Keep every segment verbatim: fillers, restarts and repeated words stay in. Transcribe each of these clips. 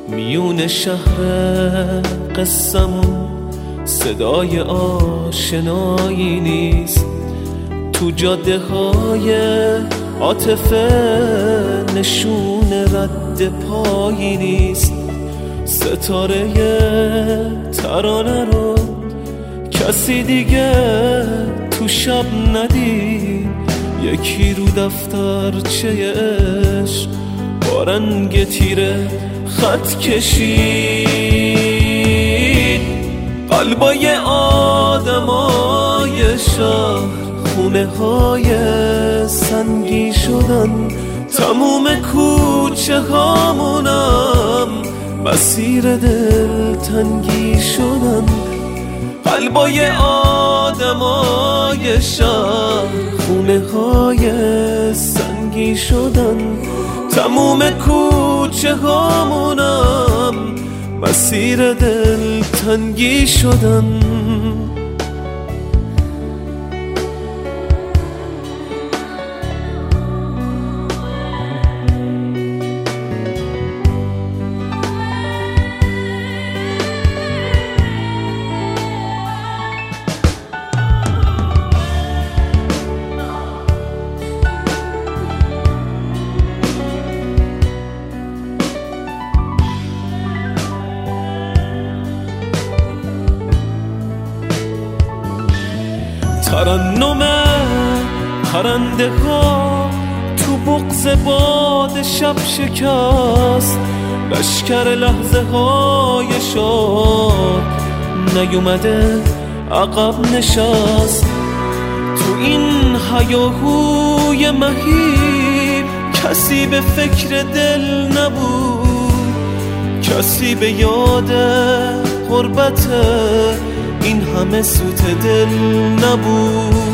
میون شهر قصمون صدای آشنایی نیست، تو جاده های عاطفه نشون رد پایی نیست. ستاره ترانه رو کسی دیگه تو شب ندید، یکی رو دفترچه عشق با رنگ تیره خط کشید. قلبای آدمای شهر خونه های سنگی شدن، تموم کوچه هامونم مسیر دلتنگی شدن. قلبای آدمای شهر خونه های سنگی شدن، تموم کوچه هامونم مسیر دلتنگی شدن. ترنم پرنده ها تو بغض باد شب شکست، لشکر لحظه های شاد نیومده عقب نشست. تو این هیاهوی مهیب کسی به فکر دل نبود، کسی به یاد غربت این همه سوت دل نبود.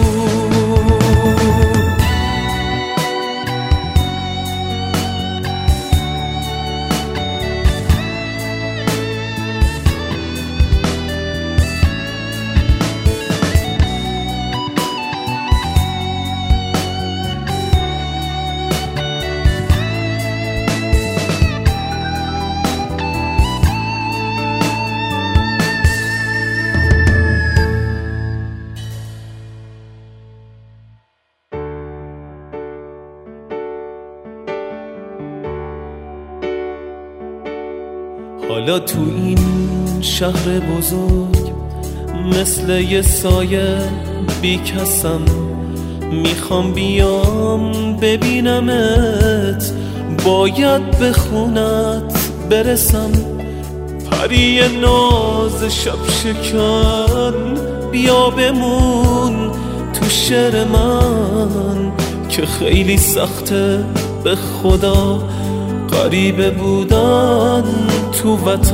حالا تو این شهر بزرگ مثل یه سایه بی کسم، میخوام بیام ببینمت، باید به خونت برسم. پری ناز شب شکن بیا بمون تو شعر من، که خیلی سخته به خدا غریبه بودن تو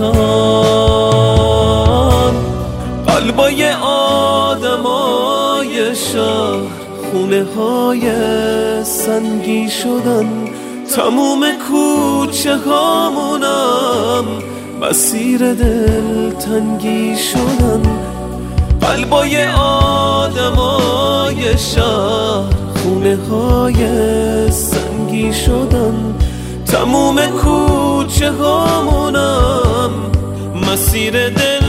وطن. قلبای آدمای شهر خونه های سنگی شدن، تموم کوچه هامونم مسیر دلتنگی شدن. قلبای آدمای شهر خونه های سنگی شدن، تموم کوچه هامونم مسیر دل